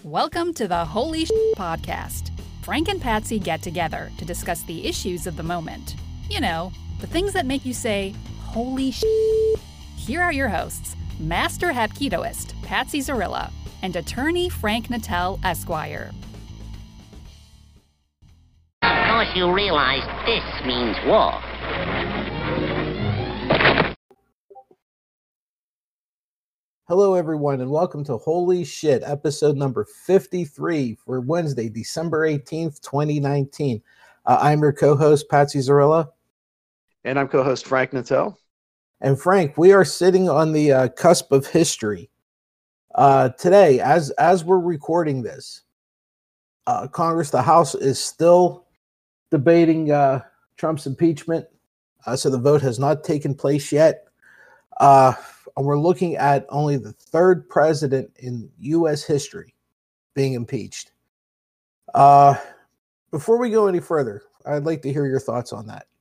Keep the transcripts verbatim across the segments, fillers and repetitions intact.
Welcome to the Holy Shit Podcast. Frank and Patsy get together to discuss the issues of the moment. You know, the things that make you say, holy shit. Here are your hosts, Master Hapketoist, Patsy Zarilla, and attorney Frank Natel, Esquire. Of course you realize this means war. Hello, everyone, and welcome to Holy Shit, episode number fifty-three for Wednesday, December eighteenth, twenty nineteen. Uh, I'm your co-host, Patsy Zarilla. And I'm co-host Frank Natel. And Frank, we are sitting on the uh, cusp of history. Uh, today, as, as we're recording this, uh, Congress, the House, is still debating uh, Trump's impeachment, uh, so the vote has not taken place yet. Uh, and we're looking at only the third president in U S history being impeached. Uh, before we go any further, I'd like to hear your thoughts on that.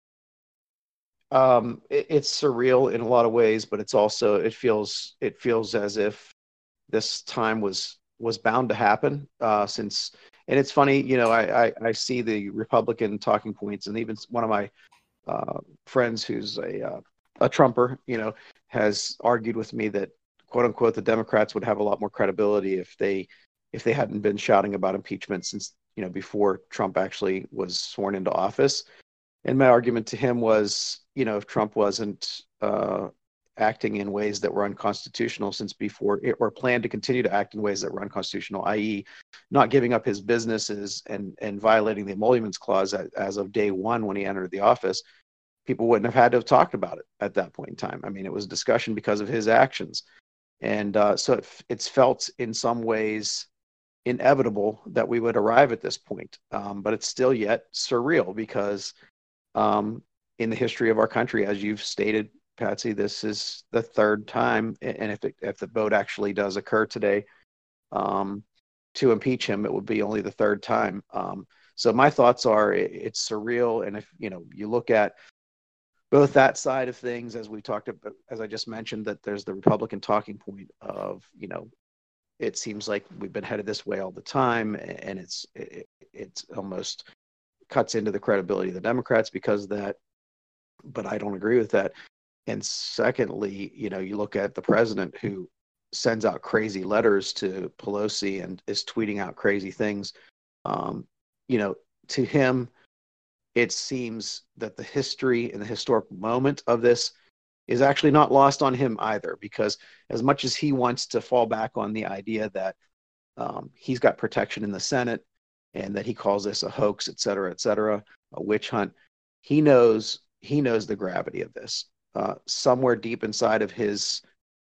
Um, it, it's surreal in a lot of ways, but it's also it feels it feels as if this time was was bound to happen. Uh, since and it's funny, you know, I, I I see the Republican talking points, and even one of my uh, friends who's a uh, a Trumper, you know, has argued with me that, quote unquote, the Democrats would have a lot more credibility if they if they hadn't been shouting about impeachment since, you know, before Trump actually was sworn into office. And my argument to him was, you know, if Trump wasn't uh, acting in ways that were unconstitutional since before, it, or planned to continue to act in ways that were unconstitutional, that is not giving up his businesses and, and violating the Emoluments Clause as, as of day one when he entered the office, people wouldn't have had to have talked about it at that point in time. I mean, it was a discussion because of his actions. And uh, so it, it's felt in some ways inevitable that we would arrive at this point. Um, but it's still yet surreal because um, in the history of our country, as you've stated, Patsy, this is the third time. And if, it, if the vote actually does occur today um, to impeach him, it would be only the third time. Um, so my thoughts are it, it's surreal. And if, you know, you look at both that side of things, as we talked about, as I just mentioned, that there's the Republican talking point of, you know, it seems like we've been headed this way all the time, and it's it, it's almost cuts into the credibility of the Democrats because of that. But I don't agree with that. And secondly, you know, you look at the president who sends out crazy letters to Pelosi and is tweeting out crazy things. Um, you know, to him, it seems that the history and the historic moment of this is actually not lost on him either, because as much as he wants to fall back on the idea that um, he's got protection in the Senate and that he calls this a hoax, et cetera, et cetera, a witch hunt, he knows he knows the gravity of this. Uh, somewhere deep inside of his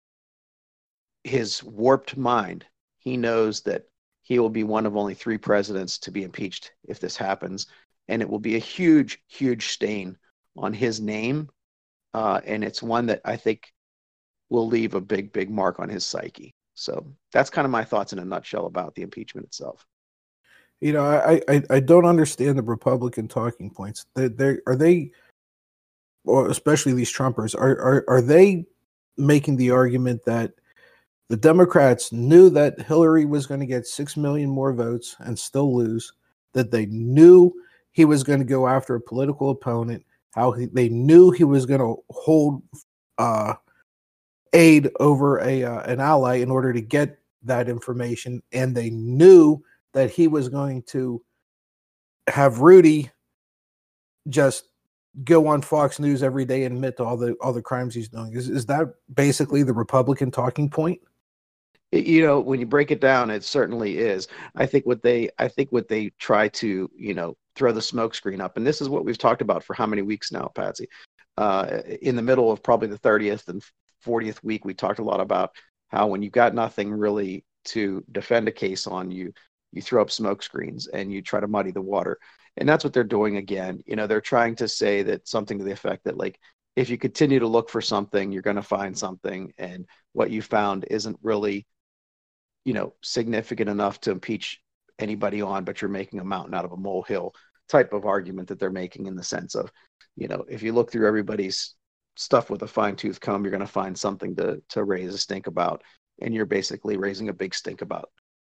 his warped mind, he knows that he will be one of only three presidents to be impeached if this happens. And it will be a huge, huge stain on his name. Uh, and it's one that I think will leave a big, big mark on his psyche. So that's kind of my thoughts in a nutshell about the impeachment itself. You know, I I, I don't understand the Republican talking points. They they are they, or especially these Trumpers, are, are are they making the argument that the Democrats knew that Hillary was going to get six million more votes and still lose, that they knew he was going to go after a political opponent, how he, they knew he was going to hold uh, aid over a uh, an ally in order to get that information, and they knew that he was going to have Rudy just go on Fox News every day and admit to all the all the crimes he's doing. Is is that basically the Republican talking point? You know, when you break it down, it certainly is. I think what they, I think what they try to, you know, throw the smokescreen up, and this is what we've talked about for how many weeks now, Patsy. Uh, in the middle of probably the thirtieth and fortieth week, we talked a lot about how when you've got nothing really to defend a case on, you you throw up smokescreens and you try to muddy the water, and that's what they're doing again. You know, they're trying to say that something to the effect that, like, if you continue to look for something, you're going to find something, and what you found isn't really, you know, significant enough to impeach anybody on, but you're making a mountain out of a molehill type of argument that they're making, in the sense of, you know, if you look through everybody's stuff with a fine tooth comb, you're going to find something to to raise a stink about, and you're basically raising a big stink about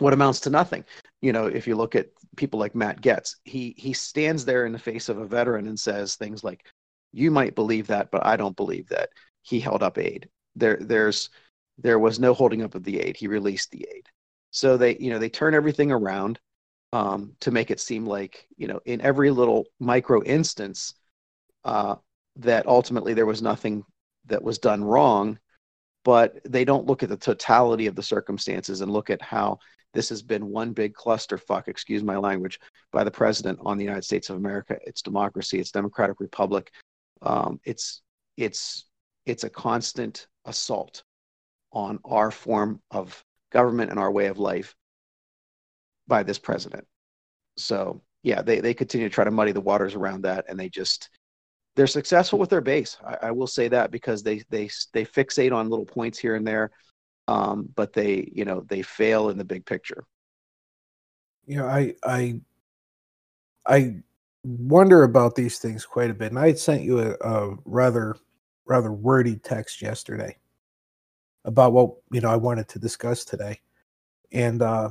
what amounts to nothing. You know, if you look at people like Matt Gaetz, he he stands there in the face of a veteran and says things like, "You might believe that, but I don't believe that." He held up aid. There, there's, there was no holding up of the aid. He released the aid. So they, you know, they turn everything around um, to make it seem like, you know, in every little micro instance, uh, that ultimately there was nothing that was done wrong, but they don't look at the totality of the circumstances and look at how this has been one big clusterfuck, excuse my language, by the president on the United States of America, its democracy, its democratic republic. Um, it's it's it's a constant assault on our form of government and our way of life by this president. So yeah, they they continue to try to muddy the waters around that, and they just they're successful with their base. I, I will say that, because they they they fixate on little points here and there. Um, but they, you know, they fail in the big picture. You know, I I I wonder about these things quite a bit, and I had sent you a, a rather rather wordy text yesterday about what, you know, I wanted to discuss today, and uh,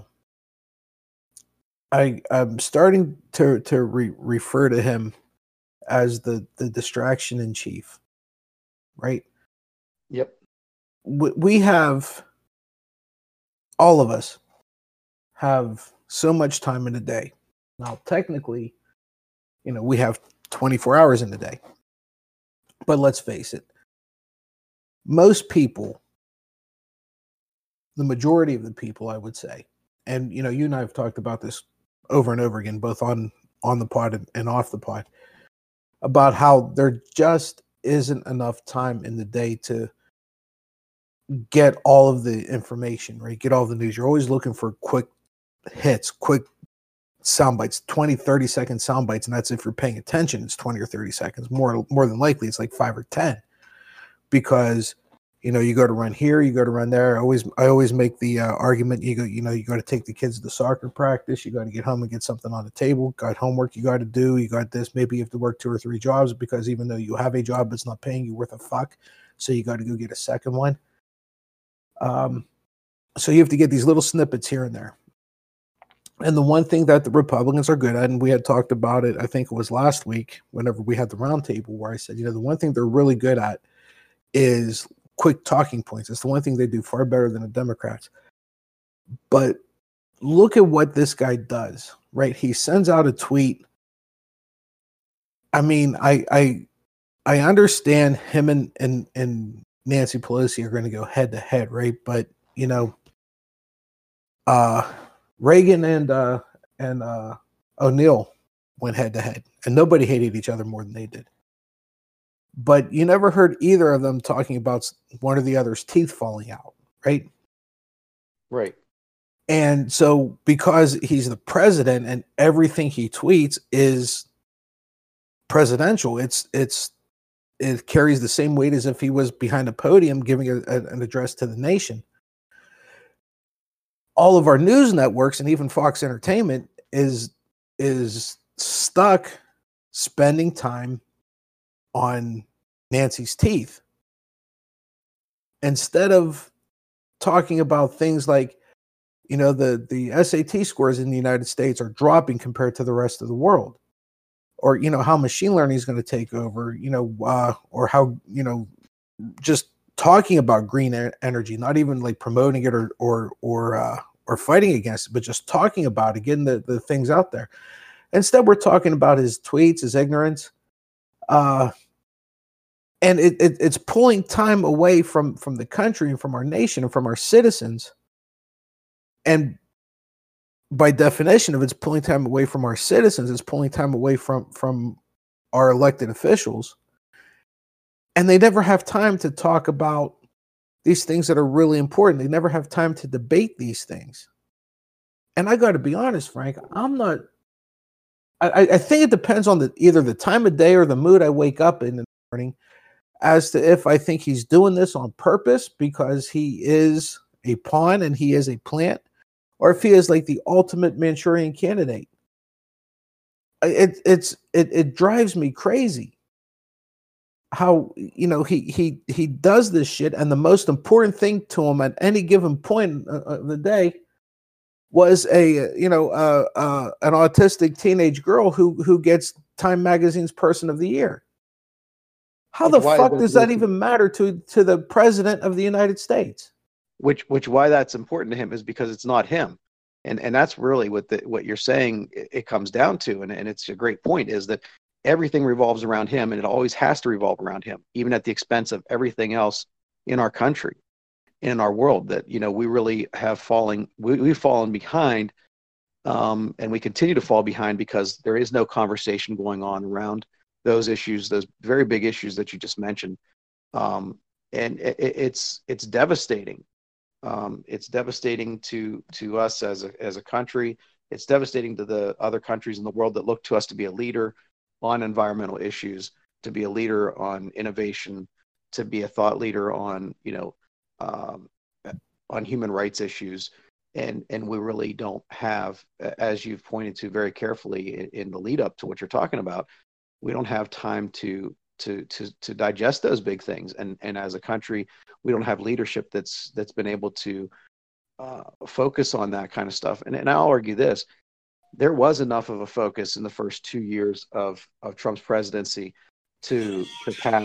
I I'm starting to to re- refer to him as the the distraction in chief, right? Yep. We, we have, all of us have so much time in a day. Now, technically, you know, we have twenty-four hours in the day. But let's face it, most people, the majority of the people, I would say, and, you know, you and I have talked about this over and over again, both on, on the pod and, and off the pod, about how there just isn't enough time in the day to get all of the information, right? Get all the news. You're always looking for quick hits, quick sound bites, twenty, thirty second sound bites. And that's if you're paying attention, it's twenty or thirty seconds. More, more than likely, it's like five or ten, because, you know, you go to run here, you go to run there. I always, I always make the uh, argument, you go, you know, you got to take the kids to soccer practice. You got to get home and get something on the table. Got homework you got to do. You got this. Maybe you have to work two or three jobs, because even though you have a job, it's not paying you worth a fuck. So you got to go get a second one. Um, so you have to get these little snippets here and there. And the one thing that the Republicans are good at, and we had talked about it, I think it was last week, whenever we had the roundtable, where I said, you know, the one thing they're really good at is quick talking points. It's the one thing they do far better than the Democrats. But look at what this guy does, right? He sends out a tweet. I mean, I I I understand him and and and Nancy Pelosi are going to go head to head, right? But, you know, uh, Reagan and uh, and uh, O'Neill went head to head, and nobody hated each other more than they did. But you never heard either of them talking about one or the other's teeth falling out, right? Right. And so, because he's the president and everything he tweets is presidential, it's it's it carries the same weight as if he was behind a podium giving a, a, an address to the nation. All of our news networks and even Fox Entertainment is is stuck spending time on Nancy's teeth instead of talking about things like, you know, the the S A T scores in the United States are dropping compared to the rest of the world. Or, you know, how machine learning is going to take over, you know, uh, or how, you know, just talking about green e- energy, not even like promoting it or or or uh, or fighting against it, but just talking about it, getting the, the things out there. Instead, we're talking about his tweets, his ignorance, uh, and it, it it's pulling time away from from the country and from our nation and from our citizens. And by definition, if it's pulling time away from our citizens, it's pulling time away from, from our elected officials. And they never have time to talk about these things that are really important. They never have time to debate these things. And I got to be honest, Frank, I'm not, I, I think it depends on the either the time of day or the mood I wake up in the morning as to if I think he's doing this on purpose because he is a pawn and he is a plant, or if he is like the ultimate Manchurian candidate. It it's it it drives me crazy how, you know, he he he does this shit, and the most important thing to him at any given point of the day was a you know uh, uh, an autistic teenage girl who who gets Time Magazine's Person of the Year. How Which the why fuck that does that makes- even matter to to the president of the United States? which which why that's important to him is because it's not him, and and that's really what the what you're saying it, it comes down to, and and it's a great point, is that everything revolves around him, and it always has to revolve around him, even at the expense of everything else in our country, in our world. That, you know, we really have falling we, we've fallen behind, um, and we continue to fall behind because there is no conversation going on around those issues, those very big issues that you just mentioned, um, and it, it's it's devastating. Um, it's devastating to to us as a as a country. It's devastating to the other countries in the world that look to us to be a leader on environmental issues, to be a leader on innovation, to be a thought leader on, you know, um, on human rights issues, and and we really don't have, as you've pointed to very carefully in, in the lead up to what you're talking about, we don't have time to to to to digest those big things, and and as a country, we don't have leadership that's that's been able to uh, focus on that kind of stuff. And and I'll argue this: there was enough of a focus in the first two years of of Trump's presidency to to pass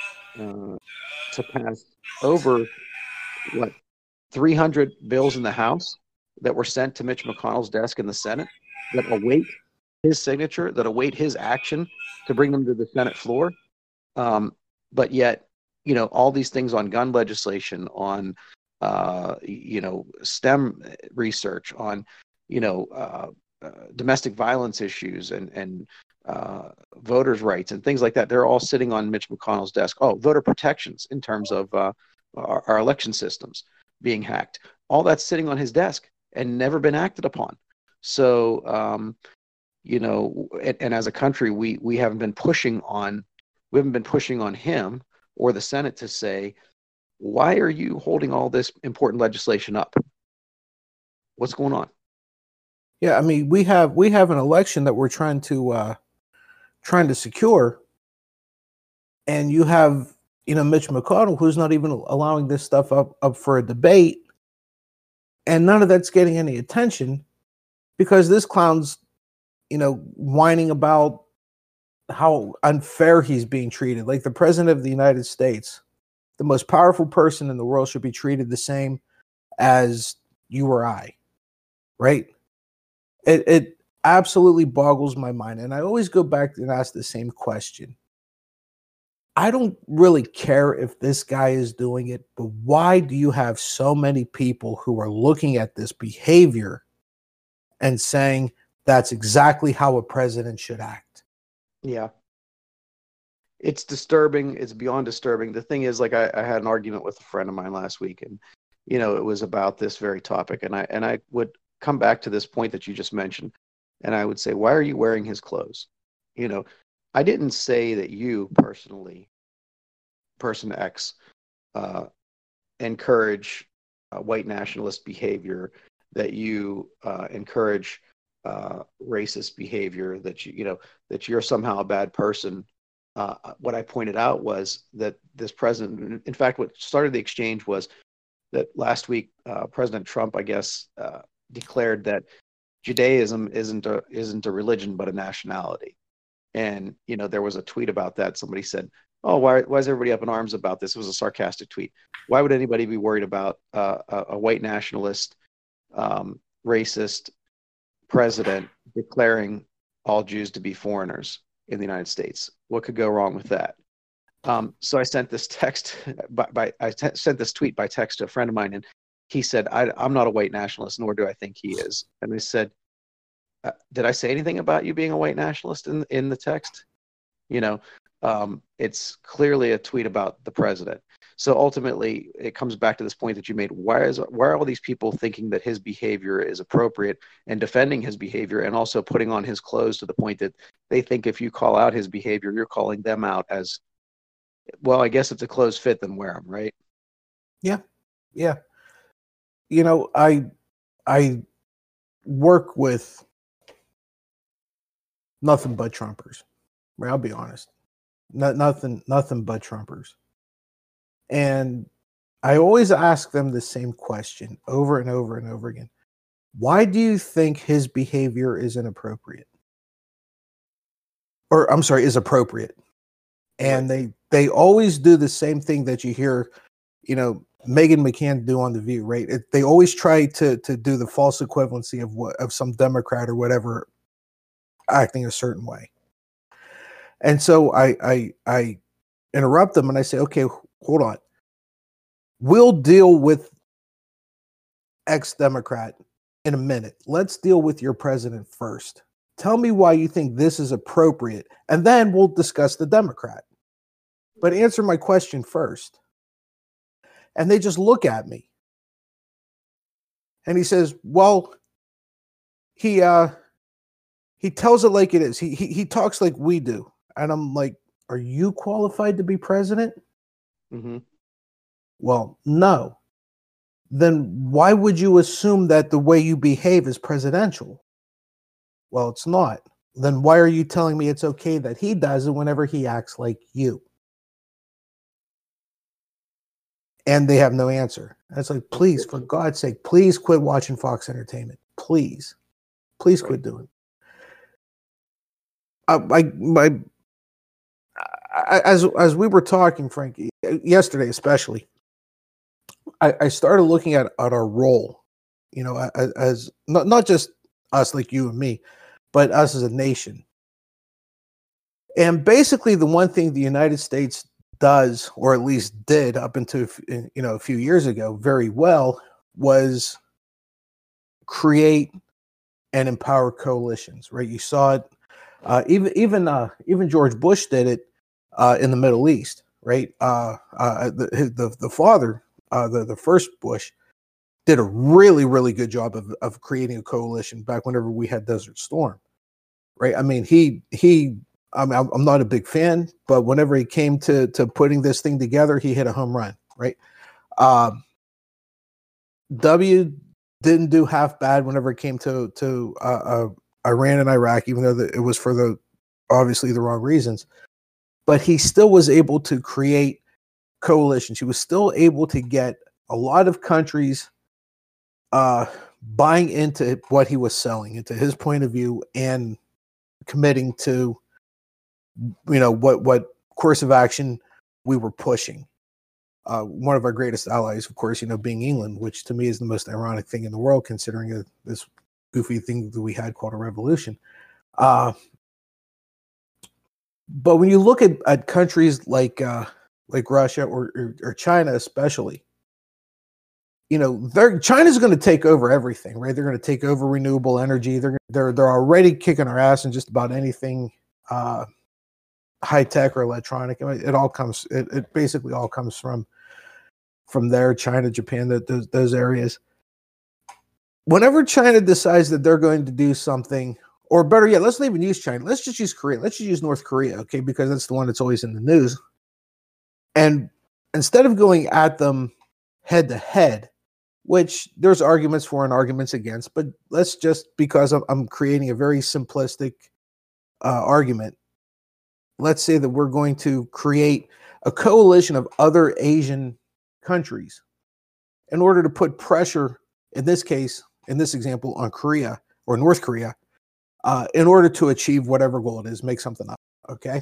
uh, to pass over what three hundred bills in the House that were sent to Mitch McConnell's desk in the Senate that await his signature, that await his action to bring them to the Senate floor. Um, but yet, you know, all these things on gun legislation, on, uh, you know, STEM research, on, you know, uh, uh, domestic violence issues, and and uh, voters' rights and things like that. They're all sitting on Mitch McConnell's desk. Oh, voter protections in terms of uh, our, our election systems being hacked. All that's sitting on his desk and never been acted upon. So, um, you know, and, and as a country, we we haven't been pushing on. We haven't been pushing on him or the Senate to say, why are you holding all this important legislation up? What's going on? Yeah, I mean, we have we have an election that we're trying to uh, trying to secure, and you have, you know, Mitch McConnell, who's not even allowing this stuff up up for a debate, and none of that's getting any attention because this clown's, you know, whining about how unfair he's being treated. Like the president of the United States, the most powerful person in the world, should be treated the same as you or I, right? It, it absolutely boggles my mind. And I always go back and ask the same question. I don't really care if this guy is doing it, but why do you have so many people who are looking at this behavior and saying that's exactly how a president should act? Yeah. It's disturbing. It's beyond disturbing. The thing is, like, I, I had an argument with a friend of mine last week, and, you know, it was about this very topic. And I, and I would come back to this point that you just mentioned. And I would say, why are you wearing his clothes? You know, I didn't say that you personally, person X, uh, encourage uh, white nationalist behavior, that you uh, encourage uh, racist behavior, that you, you know, that you're somehow a bad person. Uh, what I pointed out was that this president, in fact, what started the exchange was that last week, uh, President Trump, I guess, uh, declared that Judaism isn't a isn't a religion but a nationality. And, you know, there was a tweet about that. Somebody said, "Oh, why why is everybody up in arms about this?" It was a sarcastic tweet. Why would anybody be worried about uh, a, a white nationalist, um, racist president declaring all Jews to be foreigners in the United States? What could go wrong with that? Um, so I sent this text by, by I t- sent this tweet by text to a friend of mine, and he said, I, "I'm not a white nationalist, nor do I think he is." And I said, uh, "Did I say anything about you being a white nationalist in in the text?" You know, um, it's clearly a tweet about the president. So ultimately, it comes back to this point that you made. Why is why are all these people thinking that his behavior is appropriate and defending his behavior, and also putting on his clothes to the point that they think if you call out his behavior, you're calling them out as, well, I guess it's a closed fit, then wear them, right? Yeah, yeah. You know, I I work with nothing but Trumpers. Right? I'll be honest. No, nothing, nothing but Trumpers. And I always ask them the same question over and over and over again. Why do you think his behavior is inappropriate? Or I'm sorry, is appropriate? And right. they they always do the same thing that you hear, you know, Meghan McCann do on The View, right? It, they always try to to do the false equivalency of what of some Democrat or whatever acting a certain way. And so I I I interrupt them and I say, okay, hold on. We'll deal with ex-Democrat in a minute. Let's deal with your president first. Tell me why you think this is appropriate, and then we'll discuss the Democrat. But answer my question first. And they just look at me. And he says, well, he uh he tells it like it is. He he he talks like we do. And I'm like, are you qualified to be president? Mm-hmm. Well, no. Then why would you assume that the way you behave is presidential? Well, it's not. Then why are you telling me it's okay that he does it whenever he acts like you? And they have no answer. And it's like, please, for God's sake, please quit watching Fox Entertainment. Please. Please quit doing it. Uh, my, my, I, as, as we were talking, Frankie, yesterday especially, I, I started looking at, at our role, you know, as, as not, not just us like you and me, but us as a nation. And basically the one thing the United States does, or at least did up until, you know, a few years ago very well, was create and empower coalitions, right? You saw it, uh, even, even, uh, even George Bush did it uh, in the Middle East, right? Uh, uh, the, the, the father, uh, the, the first Bush, did a really, really good job of, of creating a coalition back whenever we had Desert Storm, right? I mean, he, he, I mean, I'm not a big fan, but whenever he came to, to putting this thing together, he hit a home run, right? Um, W didn't do half bad whenever it came to, to uh, uh, Iran and Iraq, even though the, it was for the, obviously the wrong reasons, but he still was able to create coalitions. He was still able to get a lot of countries uh, buying into what he was selling, into his point of view, and committing to, you know, what, what course of action we were pushing. Uh, one of our greatest allies, of course, you know, being England, which to me is the most ironic thing in the world, considering a, this goofy thing that we had called a revolution. Uh, but when you look at, at countries like uh, like Russia or, or, or China, especially, you know, they're China's going to take over everything, right? They're going to take over renewable energy. They're they're they're already kicking our ass in just about anything uh, high tech or electronic. I mean, it all comes. It, it basically all comes from from there. China, Japan, that those those areas. Whenever China decides that they're going to do something, or better yet, let's not even use China. Let's just use Korea. Let's just use North Korea, okay? Because that's the one that's always in the news. And instead of going at them head to head, which there's arguments for and arguments against, but let's just, because I'm, I'm creating a very simplistic uh, argument, let's say that we're going to create a coalition of other Asian countries in order to put pressure, in this case, in this example, on Korea or North Korea, uh, in order to achieve whatever goal it is, make something up, okay?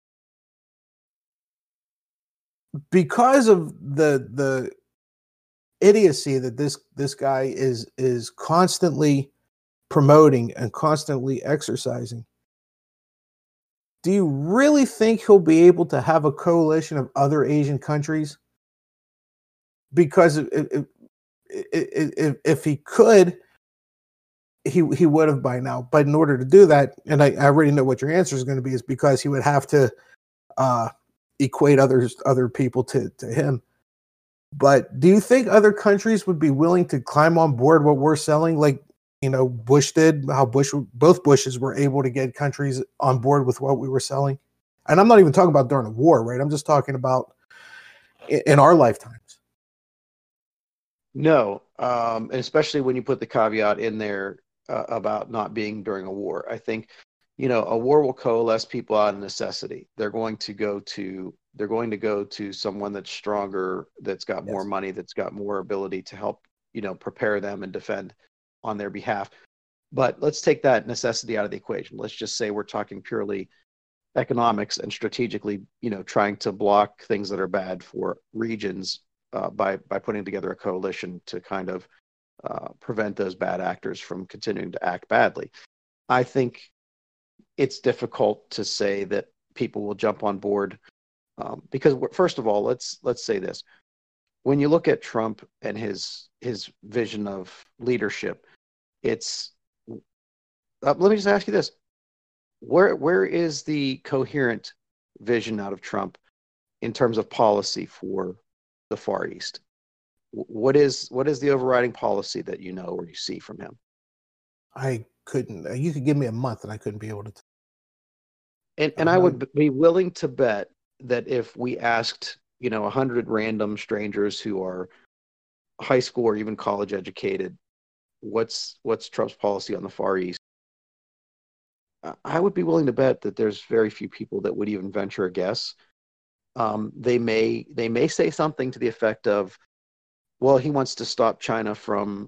Because of the the idiocy that this this guy is is constantly promoting and constantly exercising, do you really think he'll be able to have a coalition of other Asian countries? Because if if, if, if he could, he he would have by now. But in order to do that, and I, I already know what your answer is going to be, is because he would have to uh, equate others other people to to him. But do you think other countries would be willing to climb on board what we're selling, like, you know, Bush did, how Bush, both Bushes were able to get countries on board with what we were selling? And I'm not even talking about during a war, right? I'm just talking about in, in our lifetimes. No, um, and especially when you put the caveat in there uh, about not being during a war. I think, you know, a war will coalesce people out of necessity. They're going to go to they're going to go to someone that's stronger, that's got more Yes. money, that's got more ability to help, you know, prepare them and defend. on their behalf. But let's take that necessity out of the equation. Let's just say we're talking purely economics and strategically, you know, trying to block things that are bad for regions uh, by by putting together a coalition to kind of uh, prevent those bad actors from continuing to act badly. I think it's difficult to say that people will jump on board um, because, first of all, let's let's say this: when you look at Trump and his his vision of leadership, it's uh, let me just ask you this: where where is the coherent vision out of Trump in terms of policy for the Far East? What is what is the overriding policy that you know or you see from him? I couldn't. You could give me a month, and I couldn't be able to. T- and and I would be willing to bet that if we asked, you know, a hundred random strangers who are high school or even college educated, what's what's Trump's policy on the Far East, I would be willing to bet that there's very few people that would even venture a guess. Um, they may they may say something to the effect of, well, he wants to stop China from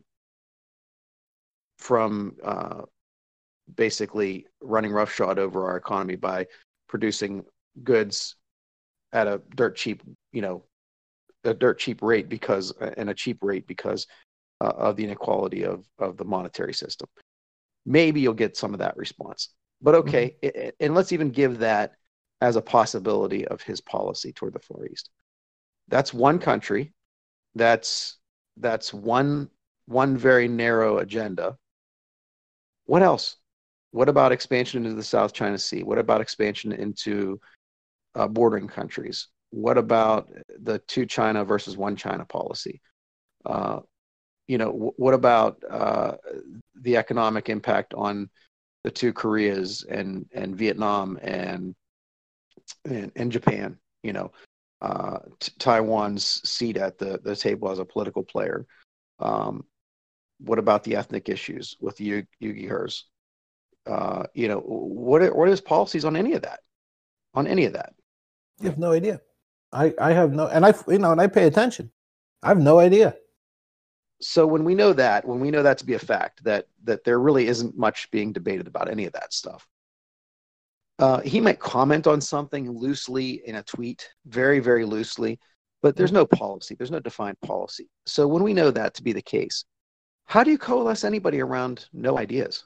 from uh, basically running roughshod over our economy by producing goods at a dirt cheap, you know, a dirt cheap rate because and a cheap rate because uh, of the inequality of of the monetary system. Maybe you'll get some of that response, but okay, mm-hmm. it, and let's even give that as a possibility of his policy toward the Far East. That's one country. That's that's one one very narrow agenda. What else? What about expansion into the South China Sea? What about expansion into uh, bordering countries? What about the two China versus one China policy? Uh, you know, w- what about uh, the economic impact on the two Koreas and and Vietnam and and, and Japan? You know, uh, t- Taiwan's seat at the, the table as a political player. Um, what about the ethnic issues with the Uyghurs? Uh, you know, what are, what are his policies on any of that? On any of that? You have no idea. I, I have no, and I, you know, and I pay attention. I have no idea. So when we know that, when we know that to be a fact, that that there really isn't much being debated about any of that stuff. Uh, he might comment on something loosely in a tweet, very, very loosely, but there's no policy. There's no defined policy. So when we know that to be the case, how do you coalesce anybody around no ideas?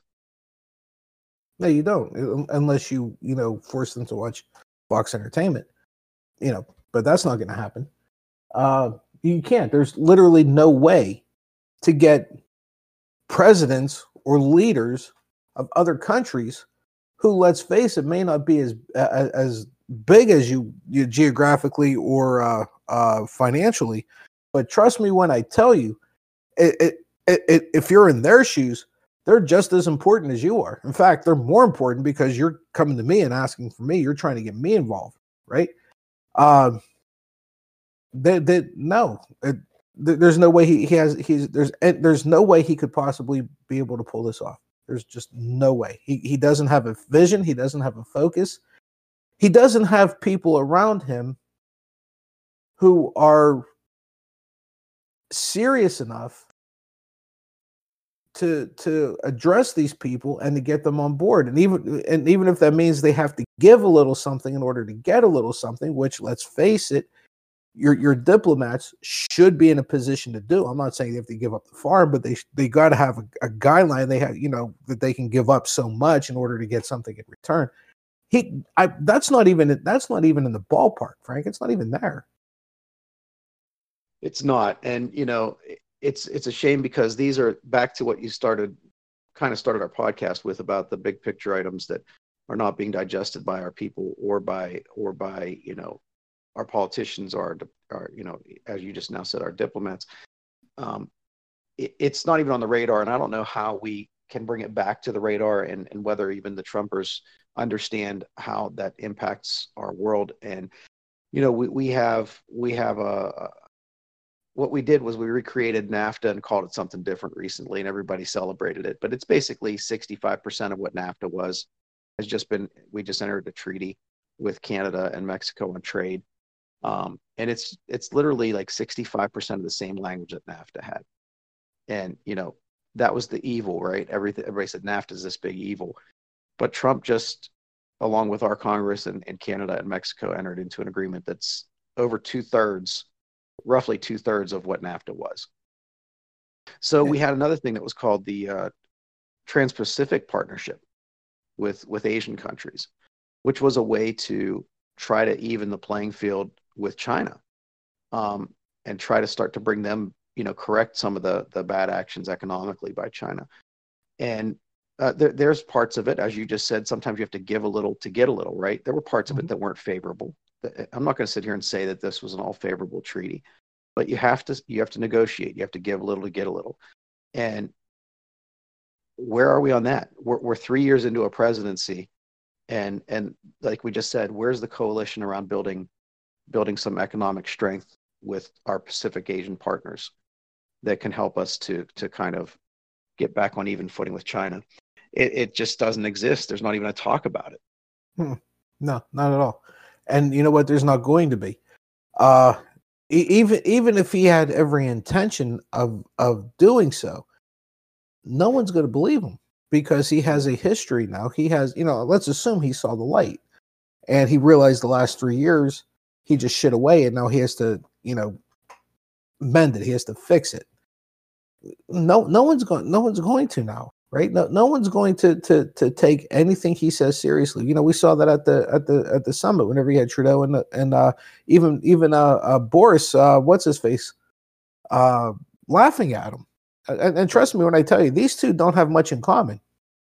No, you don't, unless you, you know, force them to watch Fox Entertainment, you know, but that's not going to happen. Uh, you can't. There's literally no way to get presidents or leaders of other countries who, let's face it, may not be as uh, as big as you, you geographically or uh, uh, financially. But trust me when I tell you, it, it, it, it, if you're in their shoes, they're just as important as you are. In fact, they're more important because you're coming to me and asking for me. You're trying to get me involved, right? Uh, they, they, no, it, there's no way he, he has. He's there's there's no way he could possibly be able to pull this off. There's just no way. He he doesn't have a vision. He doesn't have a focus. He doesn't have people around him who are serious enough to to address these people and to get them on board. And even and even if that means they have to give a little something in order to get a little something, which, let's face it, your your diplomats should be in a position to do. I'm not saying they have to give up the farm, but they they got to have a, a guideline. They have, you know, that they can give up so much in order to get something in return. He, I, that's not even that's not even in the ballpark, Frank. It's not even there. It's not, and you know, it's it's a shame because these are back to what you started, kind of started our podcast with about the big picture items that are not being digested by our people or by or by you know. our politicians are, are, you know, as you just now said, our diplomats. Um, it, it's not even on the radar, and I don't know how we can bring it back to the radar, and, and whether even the Trumpers understand how that impacts our world. And you know, we we have we have a, a what we did was we recreated NAFTA and called it something different recently, and everybody celebrated it. But it's basically sixty-five percent of what NAFTA was. Has just been we just entered a treaty with Canada and Mexico on trade. Um, and it's it's literally like sixty-five percent of the same language that NAFTA had. And, you know, that was the evil, right? Everything, everybody said NAFTA is this big evil. But Trump just, along with our Congress and, and Canada and Mexico, entered into an agreement that's over two thirds, roughly two thirds of what NAFTA was. So we had another thing that was called the uh, Trans-Pacific Partnership with, with Asian countries, which was a way to try to even the playing field with China, um, and try to start to bring them, you know, correct some of the, the bad actions economically by China. And uh, there, there's parts of it, as you just said, sometimes you have to give a little to get a little, right? There were parts mm-hmm. of it that weren't favorable. I'm not going to sit here and say that this was an all favorable treaty, but you have to, you have to negotiate. You have to give a little to get a little. And where are we on that? We're, we're three years into a presidency. And, and like we just said, where's the coalition around building, building some economic strength with our Pacific Asian partners that can help us to, to kind of get back on even footing with China? It, it just doesn't exist. There's not even a talk about it. Hmm. No, not at all. And you know what? There's not going to be. Uh, e- even even if he had every intention of of doing so, no one's going to believe him because he has a history now. He has, you know, let's assume he saw the light and he realized the last three years he just shit away, and now he has to, you know, mend it. He has to fix it. No, no one's going. No one's going to now, right? No, no one's going to to to take anything he says seriously. You know, we saw that at the at the at the summit whenever he had Trudeau and and uh, even even uh, uh, Boris, uh, what's his face, uh, laughing at him. And, and trust me when I tell you, these two don't have much in common.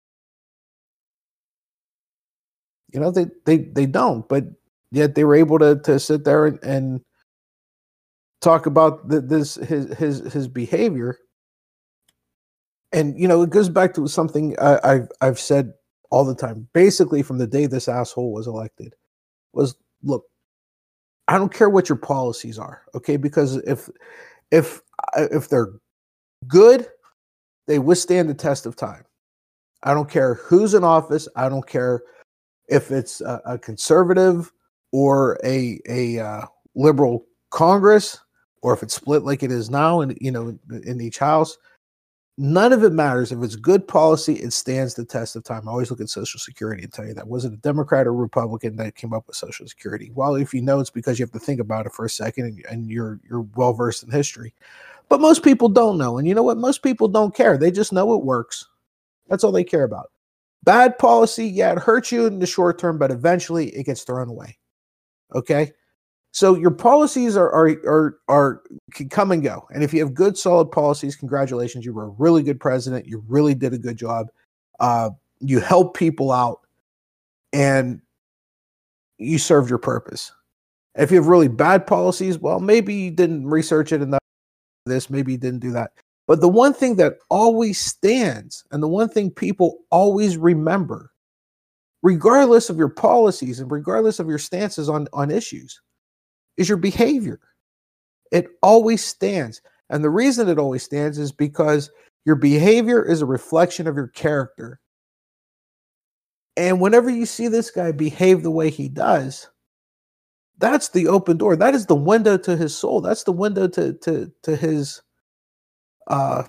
You know, they they they don't, but yet they were able to to sit there and, and talk about the, this his his his behavior. And, you know, it goes back to something I, I've I've said all the time, basically from the day this asshole was elected, was, look, I don't care what your policies are, okay? Because if if if they're good, they withstand the test of time. I don't care who's in office. I don't care if it's a, a conservative or a a uh, liberal Congress, or if it's split like it is now, and you know, in each house. None of it matters. If it's good policy, it stands the test of time. I always look at Social Security and tell you that. Was it a Democrat or Republican that came up with Social Security? Well, if you know, it's because you have to think about it for a second, and, and you're you're well versed in history. But most people don't know. And you know what? Most people don't care. They just know it works. That's all they care about. Bad policy, yeah, it hurts you in the short term, but eventually it gets thrown away. Okay? So your policies are are are are can come and go. And if you have good, solid policies, congratulations, you were a really good president. You really did a good job. Uh, you helped people out, and you served your purpose. If you have really bad policies, well, maybe you didn't research it enough. This, maybe you didn't do that. But the one thing that always stands, and the one thing people always remember, regardless of your policies and regardless of your stances on on issues, is your behavior. It always stands. And the reason it always stands is because your behavior is a reflection of your character. And whenever you see this guy behave the way he does, that's the open door. That is the window to his soul. That's the window to to to his uh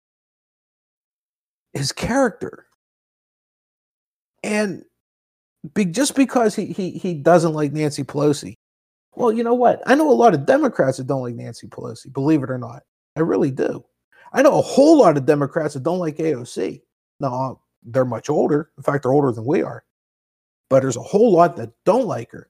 his character. And be, just because he he he doesn't like Nancy Pelosi, well, you know what? I know a lot of Democrats that don't like Nancy Pelosi, believe it or not. I really do. I know a whole lot of Democrats that don't like A O C. Now, they're much older. In fact, they're older than we are. But there's a whole lot that don't like her.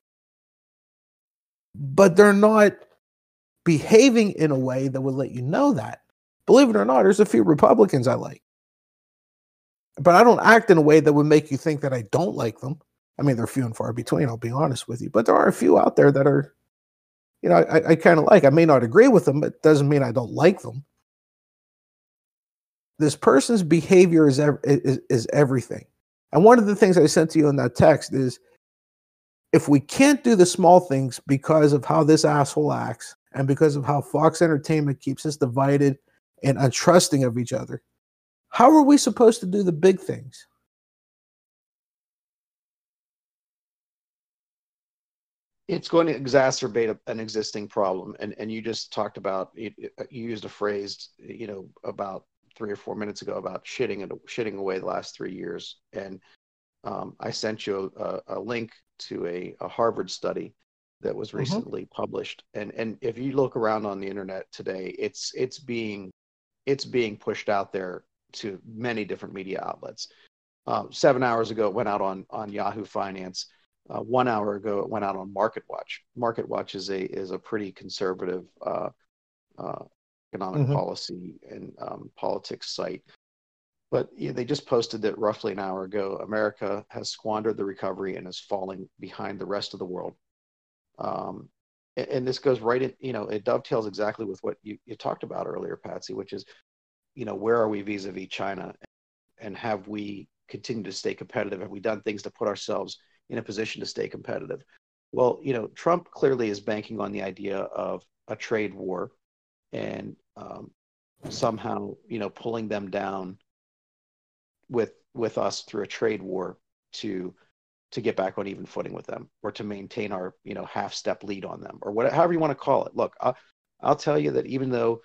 But they're not behaving in a way that would let you know that. Believe it or not, there's a few Republicans I like. But I don't act in a way that would make you think that I don't like them. I mean, they're few and far between, I'll be honest with you. But there are a few out there that are, you know, I, I kind of like. I may not agree with them, but it doesn't mean I don't like them. This person's behavior is, is, is everything. And one of the things I sent to you in that text is, if we can't do the small things because of how this asshole acts and because of how Fox Entertainment keeps us divided and untrusting of each other, how are we supposed to do the big things? It's going to exacerbate an existing problem. And, and you just talked about, you used a phrase, you know, about three or four minutes ago about shitting and shitting away the last three years, and um, I sent you a, a link to a, a Harvard study that was recently mm-hmm. published, and and if you look around on the internet today, it's it's being it's being pushed out there to many different media outlets. Uh, seven hours ago, it went out on on Yahoo Finance. Uh, one hour ago, it went out on MarketWatch. MarketWatch is a is a pretty conservative uh, uh, economic mm-hmm. policy and um, politics site. But you know, they just posted that roughly an hour ago, America has squandered the recovery and is falling behind the rest of the world. Um, and, and this goes right in, you know, it dovetails exactly with what you, you talked about earlier, Patsy, which is, you know, where are we vis-a-vis China? And have we continued to stay competitive? Have we done things to put ourselves in a position to stay competitive? Well, you know, Trump clearly is banking on the idea of a trade war and um, somehow, you know, pulling them down with with us through a trade war to to get back on even footing with them, or to maintain our, you know, half step lead on them, or whatever, however you want to call it. Look, I'll, I'll tell you that even though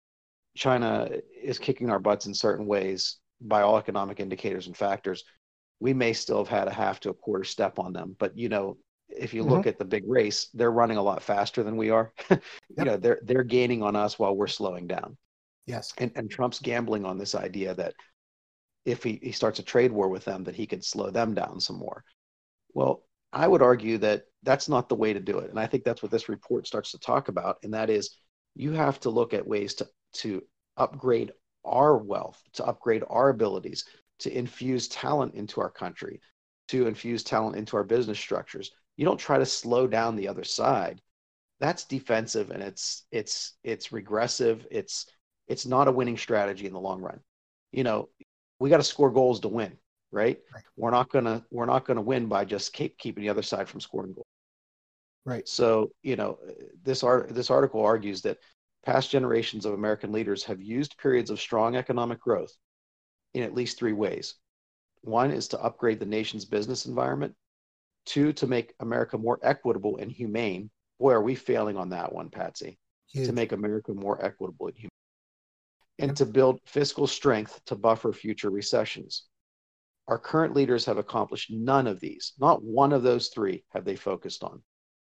China is kicking our butts in certain ways by all economic indicators and factors, we may still have had a half to a quarter step on them. But, you know, if you mm-hmm. look at the big race, they're running a lot faster than we are. you yep. know, they're they're gaining on us while we're slowing down. Yes. And and Trump's gambling on this idea that if he, he starts a trade war with them, that he could slow them down some more. Well, I would argue that that's not the way to do it. And I think that's what this report starts to talk about. And that is, you have to look at ways to, to upgrade our wealth, to upgrade our abilities, to infuse talent into our country, to infuse talent into our business structures. You don't try to slow down the other side. That's defensive, and it's it's it's regressive. It's it's not a winning strategy in the long run. You know, we got to score goals to win, right? right? We're not gonna we're not gonna win by just keep keeping the other side from scoring goals. Right. So, you know, this art this article argues that past generations of American leaders have used periods of strong economic growth in at least three ways. One is to upgrade the nation's business environment. Two, to make America more equitable and humane. Boy, are we failing on that one, Patsy. Huge. To make America more equitable and humane. And yep. to build fiscal strength to buffer future recessions. Our current leaders have accomplished none of these. Not one of those three have they focused on.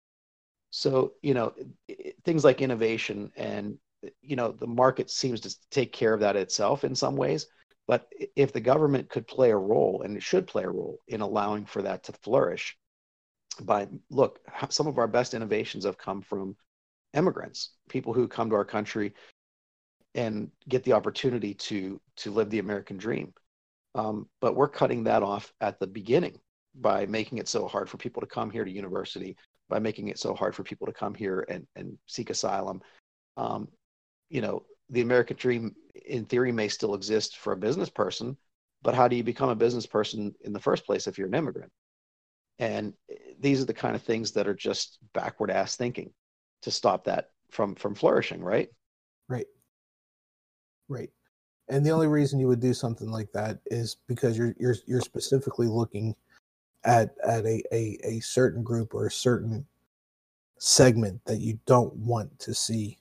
So, you know, things like innovation and, you know, the market seems to take care of that itself in some ways. But if the government could play a role, and it should play a role in allowing for that to flourish, by look, some of our best innovations have come from immigrants, people who come to our country and get the opportunity to to live the American dream. Um, but we're cutting that off at the beginning by making it so hard for people to come here to university, by making it so hard for people to come here and, and seek asylum. Um, you know, the American dream, in theory, may still exist for a business person, but how do you become a business person in the first place if you're an immigrant? And these are the kind of things that are just backward ass thinking to stop that from from flourishing, right? Right. Right. And the only reason you would do something like that is because you're you're you're specifically looking at at a a, a certain group or a certain segment that you don't want to see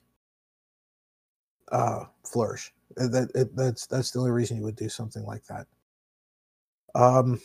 uh, flourish. That it, that's that's the only reason you would do something like that. Um,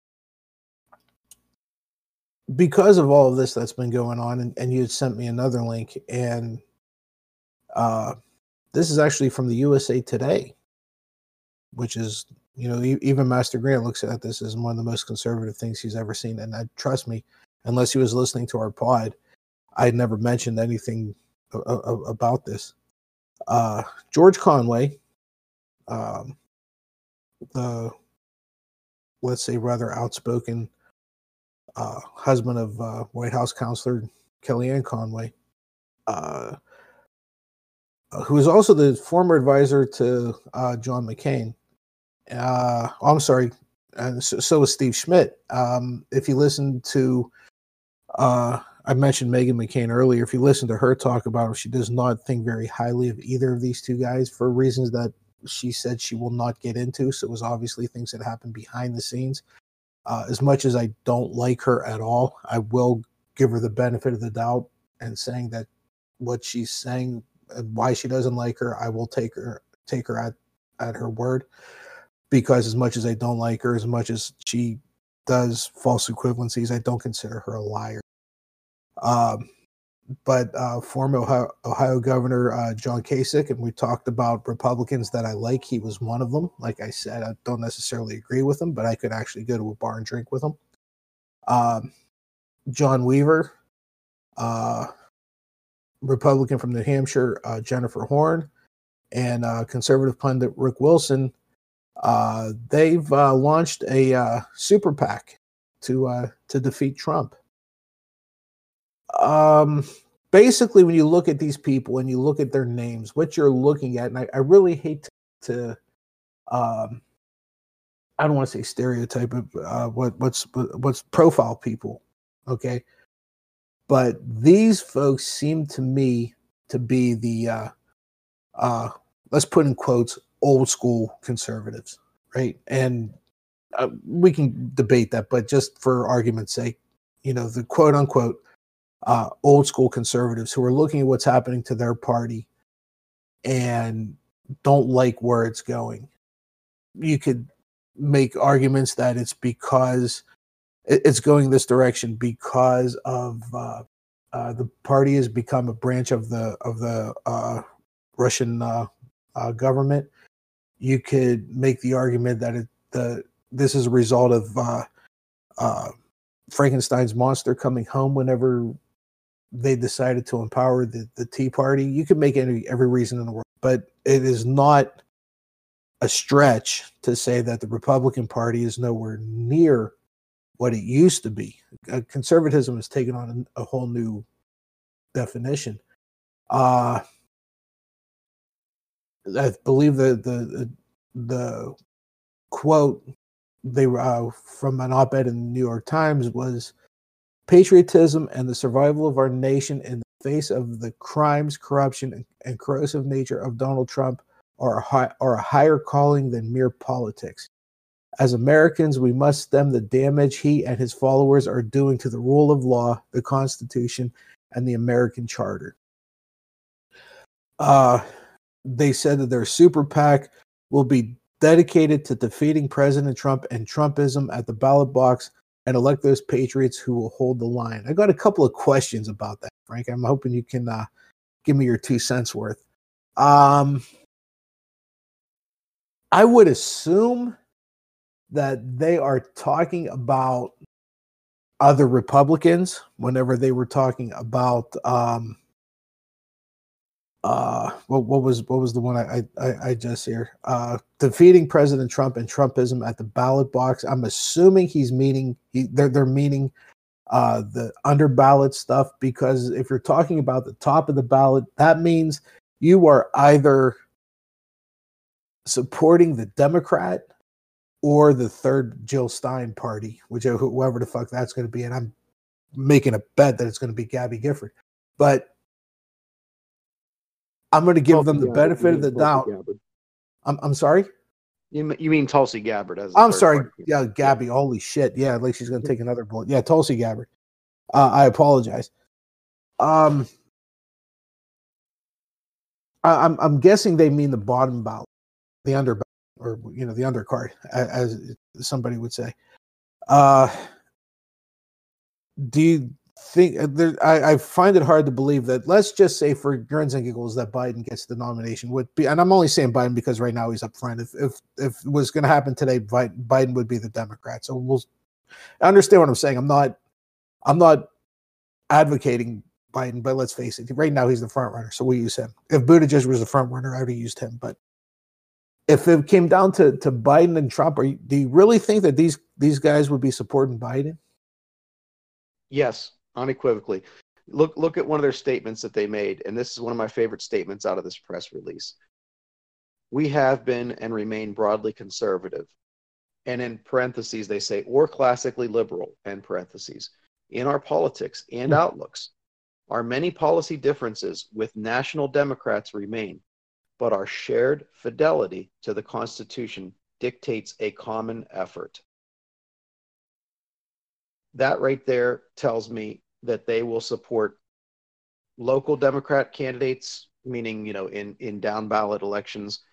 because of all of this that's been going on, and, and you had sent me another link, and uh, this is actually from the U S A Today, which is, you know, even Master Grant looks at this as one of the most conservative things he's ever seen. And I, trust me, unless he was listening to our pod, I had never mentioned anything a, a, about this. Uh, George Conway, um, the, let's say, rather outspoken uh, husband of uh, White House counselor Kellyanne Conway, uh, who is also the former advisor to uh, John McCain. Uh, oh, I'm sorry, and so, so is Steve Schmidt. Um, if you listen to, uh, I mentioned Meghan McCain earlier. If you listen to her talk about it, she does not think very highly of either of these two guys for reasons that she said she will not get into. So it was obviously things that happened behind the scenes. Uh, as much as I don't like her at all, I will give her the benefit of the doubt and saying that what she's saying and why she doesn't like her, I will take her take her at at her word, because as much as I don't like her, as much as she does false equivalencies, I don't consider her a liar. Um, but uh, former Ohio, Ohio Governor uh, John Kasich, and we talked about Republicans that I like. He was one of them. Like I said, I don't necessarily agree with him, but I could actually go to a bar and drink with him. Um, John Weaver, uh, Republican from New Hampshire, uh, Jennifer Horn, and uh, conservative pundit Rick Wilson. Uh, they've uh, launched a uh, super PAC to uh, to defeat Trump. Um, basically, when you look at these people and you look at their names, what you're looking at, and I, I really hate to, to um, I don't want to say stereotype, but uh, what what's what's profile people, okay? But these folks seem to me to be the uh, uh, let's put in quotes, old school conservatives, right? And uh, we can debate that, but just for argument's sake, you know, the quote unquote uh, old school conservatives who are looking at what's happening to their party and don't like where it's going. You could make arguments that it's because it's going this direction because of uh, uh, the party has become a branch of the of the uh, Russian uh, uh, government. You could make the argument that it, the this is a result of uh, uh, Frankenstein's monster coming home whenever they decided to empower the, the Tea Party. You could make any every reason in the world, but it is not a stretch to say that the Republican Party is nowhere near what it used to be. Uh, conservatism has taken on a, a whole new definition. Uh, I believe the the the quote they uh, from an op-ed in the New York Times was, "Patriotism and the survival of our nation in the face of the crimes, corruption, and, and corrosive nature of Donald Trump are a, high, are a higher calling than mere politics. As Americans, we must stem the damage he and his followers are doing to the rule of law, the Constitution, and the American Charter." Uh, they said that their super PAC will be dedicated to defeating President Trump and Trumpism at the ballot box and elect those patriots who will hold the line. I got a couple of questions about that, Frank. I'm hoping you can uh, give me your two cents worth. Um, I would assume that they are talking about other Republicans whenever they were talking about um, uh, what, what was what was the one I I, I just here uh, defeating President Trump and Trumpism at the ballot box. I'm assuming he's meaning he they're they're meaning uh, the under ballot stuff, because if you're talking about the top of the ballot, that means you are either supporting the Democrat or the third Jill Stein party, whichever whoever the fuck that's going to be. And I'm making a bet that it's going to be Gabby Gifford, but I'm going to give Tulsi them the Gabbard, benefit of the doubt. I'm I'm sorry. You you mean Tulsi Gabbard? As I'm sorry. Party. Yeah, Gabby. Yeah. Holy shit. Yeah, like she's going to take another bullet. Yeah, Tulsi Gabbard. Uh, I apologize. Um, I, I'm I'm guessing they mean the bottom ballot, the under ballot, or you know the undercard, as somebody would say. Uh, do you think there, I, I find it hard to believe that, let's just say for grins and giggles, that Biden gets the nomination would be, and I'm only saying Biden because right now he's up front. If if if it was going to happen today, Biden, Biden would be the Democrat. So we'll I understand what I'm saying. I'm not I'm not advocating Biden, but let's face it, right now he's the front runner, so we use him. If Buttigieg was the front runner, I would have used him. But if it came down to, to Biden and Trump, are you, do you really think that these these guys would be supporting Biden? Yes, unequivocally. Look look at one of their statements that they made, and this is one of my favorite statements out of this press release. "We have been and remain broadly conservative." And in parentheses, they say, "or classically liberal," end parentheses, "in our politics and mm-hmm. outlooks. Our many policy differences with national Democrats remain, but our shared fidelity to the Constitution dictates a common effort." That right there tells me that they will support local Democrat candidates, meaning, you know, in, in down ballot elections,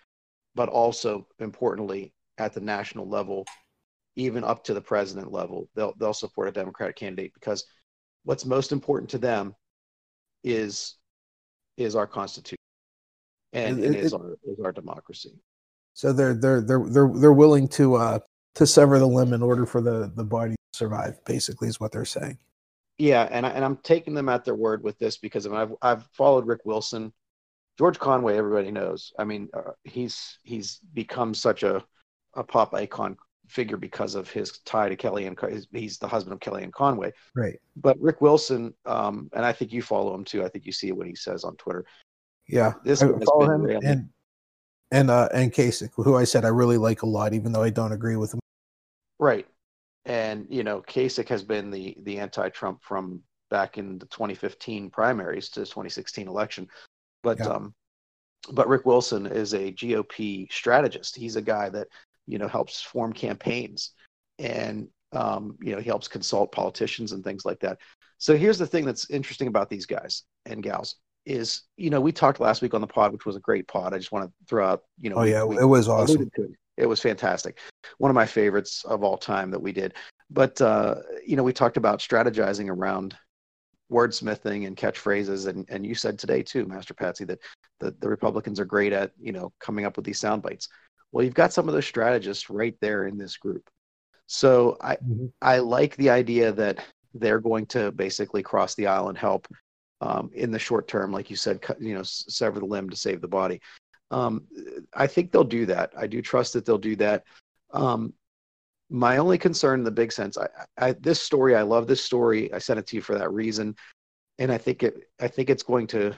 but also importantly at the national level, even up to the president level, they'll they'll support a Democratic candidate because what's most important to them is is our Constitution and, It- and it- is our is our democracy. So they're they're they're they're they're willing to uh to sever the limb in order for the the body to survive. Basically, is what they're saying. Yeah, and I, and I'm taking them at their word with this because I mean, I've I've followed Rick Wilson, George Conway. Everybody knows. I mean, uh, he's he's become such a a pop icon figure because of his tie to Kellyanne. He's, he's the husband of Kellyanne Conway. Right. But Rick Wilson, um, and I think you follow him too. I think you see what he says on Twitter. Yeah, This I guy's follow been him railing- and and uh and Kasich, who I said I really like a lot, even though I don't agree with him. Right. And, you know, Kasich has been the the anti-Trump from back in the twenty fifteen primaries to the twenty sixteen election. But Yeah. um, but Rick Wilson is a G O P strategist. He's a guy that, you know, helps form campaigns and, um, you know, he helps consult politicians and things like that. So here's the thing that's interesting about these guys and gals is, you know, we talked last week on the pod, which was a great pod. I just want to throw out, you know, Oh we- yeah, we it was awesome. alluded to it. It was fantastic. One of my favorites of all time that we did. But, uh, you know, we talked about strategizing around wordsmithing and catchphrases. And, and you said today too, Master Patsy, that the, the Republicans are great at, you know, coming up with these sound bites. Well, you've got some of those strategists right there in this group. So I, Mhm. I like the idea that they're going to basically cross the aisle and help um, in the short term, like you said, cut, you know, s- sever the limb to save the body. Um, I think they'll do that. I do trust that they'll do that. Um, my only concern in the big sense, I, I, this story, I love this story. I sent it to you for that reason. And I think it, I think it's going to,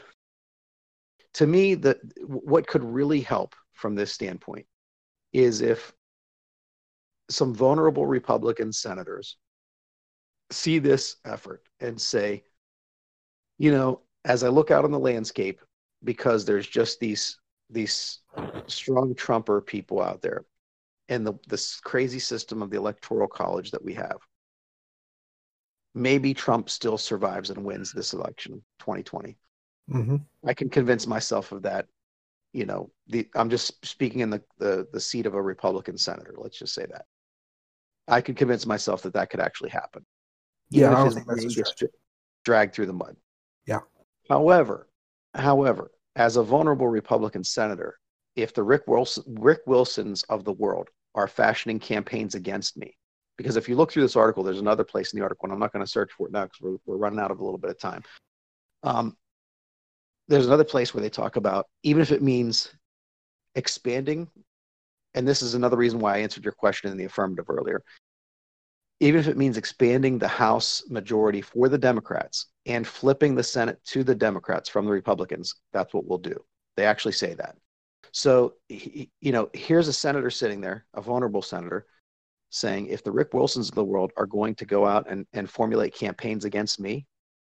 to me, the, what could really help from this standpoint is if some vulnerable Republican senators see this effort and say, you know, as I look out on the landscape, because there's just these these strong Trumper people out there and the this crazy system of the Electoral College that we have, maybe Trump still survives and wins this election, twenty twenty. Mhm. I can convince myself of that. You know, the I'm just speaking in the, the the seat of a Republican senator. Let's just say that. I could convince myself that that could actually happen. Yeah, Even I if don't his think that's a name gets stretch. dra- dragged through the mud. Yeah. However, however, as a vulnerable Republican senator, if the Rick Wilson, Rick Wilsons of the world are fashioning campaigns against me, because if you look through this article, there's another place in the article, and I'm not going to search for it now because we're, we're running out of a little bit of time. Um, there's another place where they talk about, even if it means expanding, and this is another reason why I answered your question in the affirmative earlier, even if it means expanding the House majority for the Democrats and flipping the Senate to the Democrats from the Republicans, that's what we'll do. They actually say that. So, he- you know, here's a senator sitting there, a vulnerable senator, saying, if the Rick Wilsons of the world are going to go out and, and formulate campaigns against me,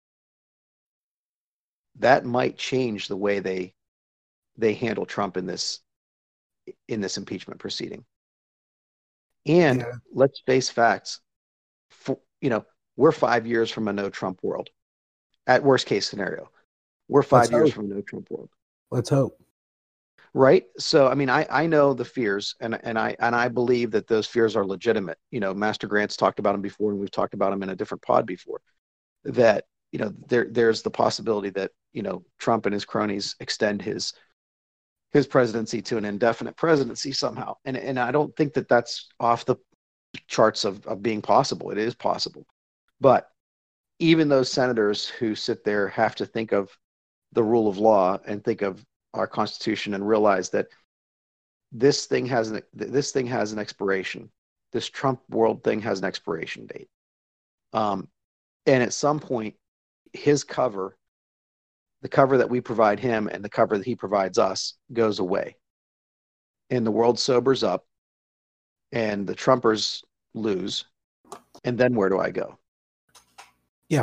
that might change the way they they handle Trump in this in this impeachment proceeding. And Yeah. let's face facts. For, you know, we're five years from a no Trump world. At worst case scenario, we're five Let's years hope. from a no Trump world. Let's hope. Right. So, I mean, I, I know the fears and, and I, and I believe that those fears are legitimate. You know, Master Grant's talked about them before, and we've talked about them in a different pod before, that, you know, there, there's the possibility that, you know, Trump and his cronies extend his, his presidency to an indefinite presidency somehow. And, and I don't think that that's off the charts of, of being possible. It is possible. But even those senators who sit there have to think of the rule of law and think of our Constitution and realize that this thing has an this thing has an expiration. This Trump world thing has an expiration date. Um, and at some point, his cover, the cover that we provide him and the cover that he provides us, goes away. And the world sobers up and the Trumpers lose. And then where do I go? Yeah.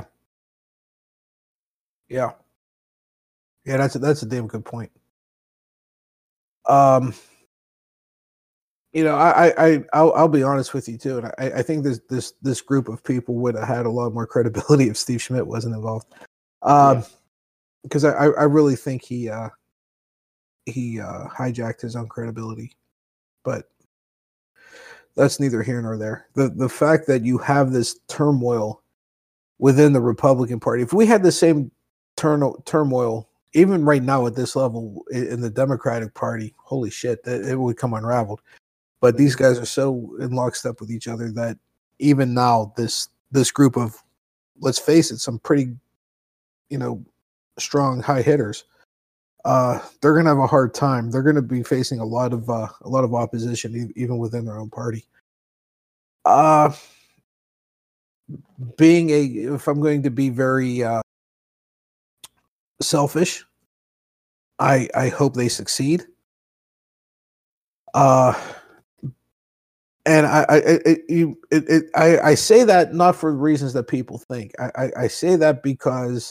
Yeah. Yeah, that's a, that's a damn good point. Um, you know, I, I, I'll, I'll be honest with you too, and I, I think this, this, this group of people would have had a lot more credibility if Steve Schmidt wasn't involved. Um, Yeah. because I, I really think he, uh, he uh, hijacked his own credibility. But that's neither here nor there. The the fact that you have this turmoil within the Republican Party, if we had the same turn, turmoil, even right now at this level in the Democratic Party, holy shit, it would come unraveled. But these guys are so in lockstep with each other that even now, this this group of, let's face it, some pretty, you know, strong high hitters, uh, they're going to have a hard time. They're going to be facing a lot of uh, a lot of opposition, e- even within their own party. Uh, being a, if I'm going to be very uh, selfish, I I hope they succeed. Uh, and I I it, you it, it, I I say that not for reasons that people think. I I, I say that because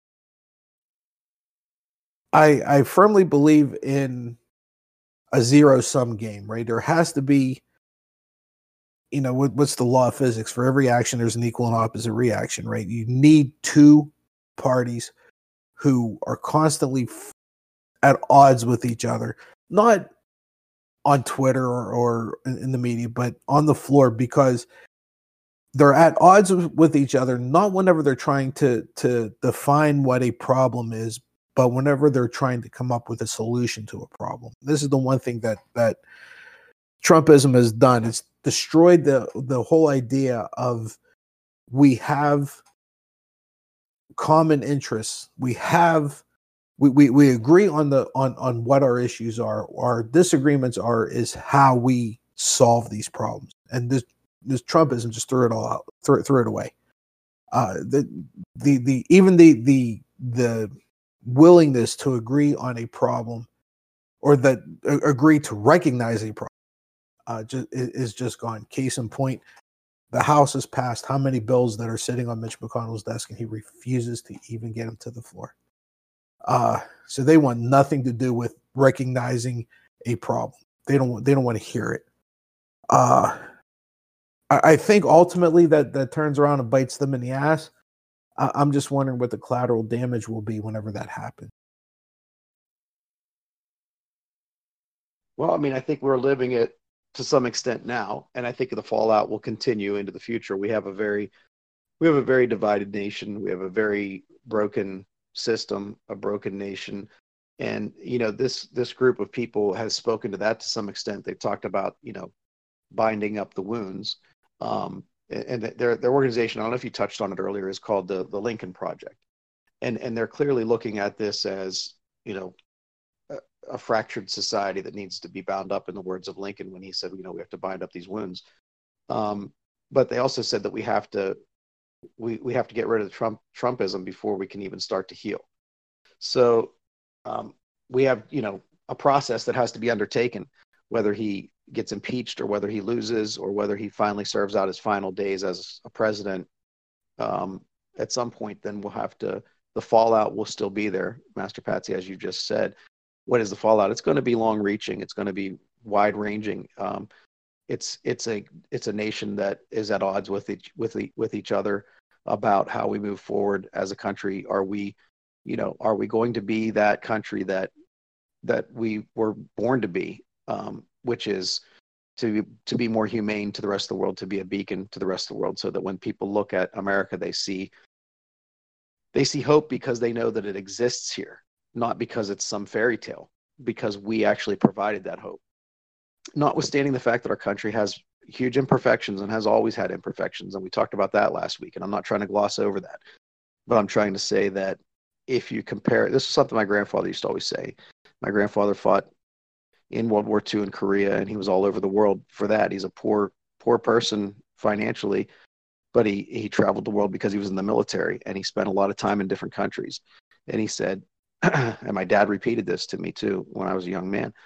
I I firmly believe in a zero sum game. Right, there has to be, you know, what, what's the law of physics? For every action, there's an equal and opposite reaction. Right, you need two parties who are constantly f- at odds with each other, not on Twitter or, or in the media, but on the floor, because they're at odds with each other, not whenever they're trying to to define what a problem is, but whenever they're trying to come up with a solution to a problem. This is the one thing that that Trumpism has done. It's destroyed the the whole idea of we have common interests. We have We, we we agree on the on on what our issues are. Our disagreements are is how we solve these problems. And this this Trumpism just threw it all out, threw, threw it away. Uh, the the the even the the the willingness to agree on a problem, or that uh, agree to recognize a problem, uh, just is just gone. Case in point, the House has passed how many bills that are sitting on Mitch McConnell's desk, and he refuses to even get them to the floor. Uh, so they want nothing to do with recognizing a problem. They don't. They don't want to hear it. Uh, I, I think ultimately that that turns around and bites them in the ass. I, I'm just wondering what the collateral damage will be whenever that happens. Well, I mean, I think we're living it to some extent now, and I think the fallout will continue into the future. We have a very, we have a very divided nation. We have a very broken system, a broken nation, and you know this this group of people has spoken to that to some extent. They've talked about, you know, binding up the wounds, um, and their their organization, I don't know if you touched on it earlier, is called the the Lincoln Project, and and they're clearly looking at this as, you know, a, a fractured society that needs to be bound up, in the words of Lincoln when he said, you know, we have to bind up these wounds. Um, but they also said that we have to we we have to get rid of the Trump Trumpism before we can even start to heal. So um, we have, you know, a process that has to be undertaken, whether he gets impeached or whether he loses or whether he finally serves out his final days as a president. Um, at some point, then we'll have to, the fallout will still be there, Master Patsy, as you just said. What is the fallout? It's going to be long reaching. It's going to be wide ranging. Um, It's it's a it's a nation that is at odds with each with the, with each other about how we move forward as a country. Are we, you know, are we going to be that country that that we were born to be, um, which is to to be more humane to the rest of the world, to be a beacon to the rest of the world, so that when people look at America, they see they see hope because they know that it exists here, not because it's some fairy tale, because we actually provided that hope. Notwithstanding the fact that our country has huge imperfections and has always had imperfections, and we talked about that last week, and I'm not trying to gloss over that, but I'm trying to say that if you compare, this is something my grandfather used to always say. My grandfather fought in World War Two in Korea, and he was all over the world for that. He's a poor, poor person financially, but he, he traveled the world because he was in the military, and he spent a lot of time in different countries. And he said, and my dad repeated this to me too when I was a young man,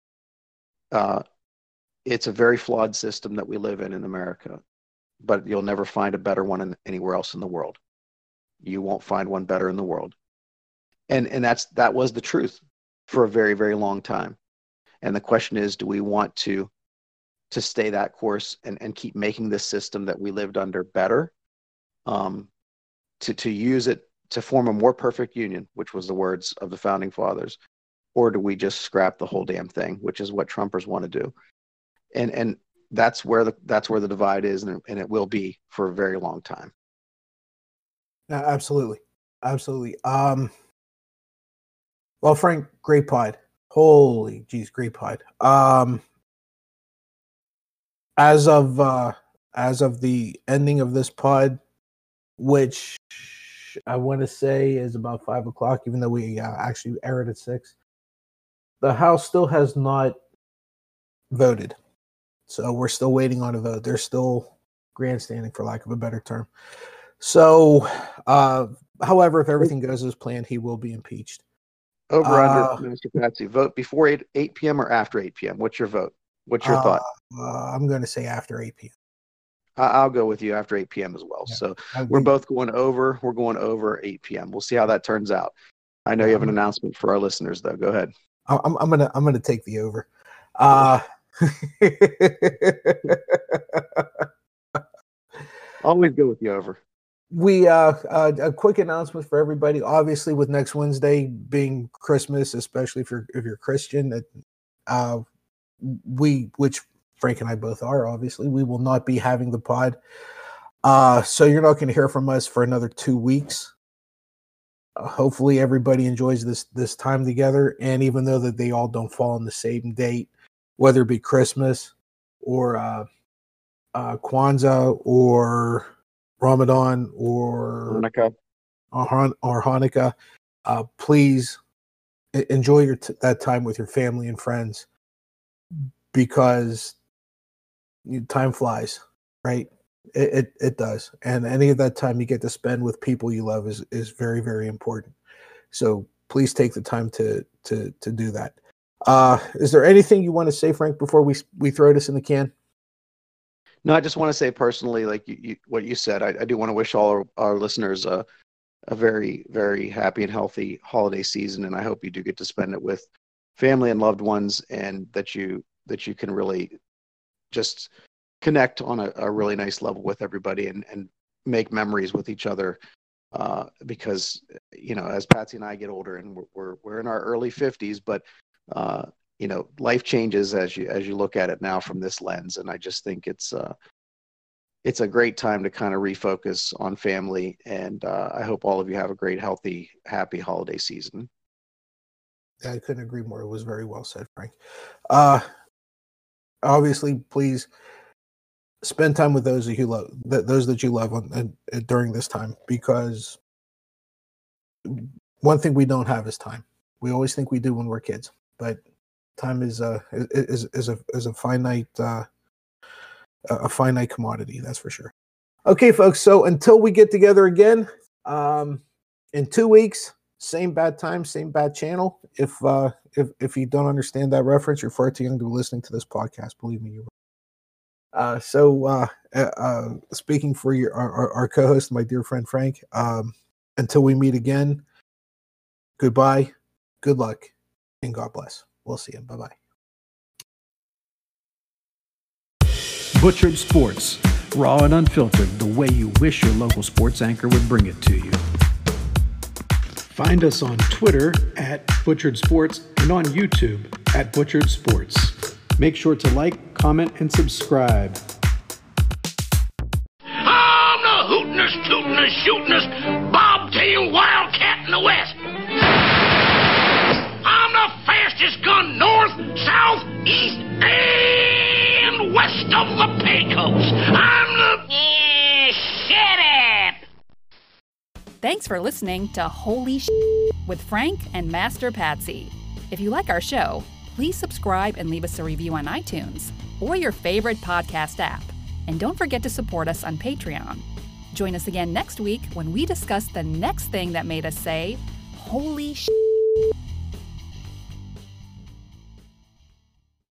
uh, it's a very flawed system that we live in in America, but you'll never find a better one in, anywhere else in the world. You won't find one better in the world. And and that's that was the truth for a very, very long time. And the question is, do we want to to stay that course and, and keep making this system that we lived under better, um, to, to use it to form a more perfect union, which was the words of the founding fathers, or do we just scrap the whole damn thing, which is what Trumpers want to do. And and that's where the that's where the divide is, and, and it will be for a very long time. Uh, absolutely. Absolutely. Um, well, Frank, great pod. Holy geez, great pod. Um, as of uh, as of the ending of this pod, which I want to say is about five o'clock, even though we uh, actually aired at six, the House still has not voted. So we're still waiting on a vote. They're still grandstanding, for lack of a better term. So, uh, however, if everything goes as planned, he will be impeached. Over Uh, under, Mister Patsy. Vote before eight, eight p.m. or after eight p.m. What's your vote? What's your uh, thought? Uh, I'm going to say after eight p.m. I- I'll go with you after eight p.m. as well. Yeah. So I we're think- both going over. We're going over eight p.m. We'll see how that turns out. I know you have an announcement for our listeners, though. Go ahead. I'm, I'm gonna I'm gonna take the over. Uh, Always go with the over. we uh, uh, a quick announcement for everybody. Obviously, with next Wednesday being Christmas, especially if you're if you're Christian, that uh, we which Frank and I both are, obviously, we will not be having the pod. Uh, so you're not going to hear from us for another two weeks. Uh, hopefully, everybody enjoys this this time together, and even though that they all don't fall on the same date, whether it be Christmas or uh, uh, Kwanzaa or Ramadan or Hanukkah. or, Han- or Hanukkah, uh, please e- enjoy your t- that time with your family and friends, because you, time flies, right? It, it it does, and any of that time you get to spend with people you love is is very, very important. So please take the time to to to do that. Uh, is there anything you want to say, Frank, before we we throw this in the can? No, I just want to say personally, like you, you, what you said, I, I do want to wish all our, our listeners a, a very, very happy and healthy holiday season, and I hope you do get to spend it with family and loved ones, and that you that you can really just connect on a, a really nice level with everybody, and, and make memories with each other. Uh, because you know, as Patsy and I get older, and we're we're, we're in our early fifties, but uh, you know, life changes as you as you look at it now from this lens, and I just think it's uh, it's a great time to kind of refocus on family, and uh, I hope all of you have a great, healthy, happy holiday season. I couldn't agree more. It was very well said, Frank. Uh, obviously, please spend time with those that you love, th- those that you love on, and, and during this time, because one thing we don't have is time. We always think we do when we're kids, but time is uh is is a is a finite uh, a finite commodity. That's for sure. Okay, folks. So until we get together again, um, in two weeks. Same bad time, same bad channel. If uh, if if you don't understand that reference, you're far too young to be listening to this podcast. Believe me, you. Uh, so uh, uh, speaking for your our, our co-host, my dear friend Frank. Um, until we meet again, goodbye, good luck, and God bless. We'll see you. Bye bye. Butchered Sports, raw and unfiltered, the way you wish your local sports anchor would bring it to you. Find us on Twitter at Butchered Sports and on YouTube at Butchered Sports. Make sure to like, comment, and subscribe. I'm the hootin'est, tootin'est, shootin'est, bobtail wildcat in the West. I'm the fastest gun north, south, east, and west of the Pecos. I'm the... Eh, shut up! Thanks for listening to Holy Sh with Frank and Master Patsy. If you like our show, please subscribe and leave us a review on iTunes or your favorite podcast app. And don't forget to support us on Patreon. Join us again next week when we discuss the next thing that made us say, Holy Sh.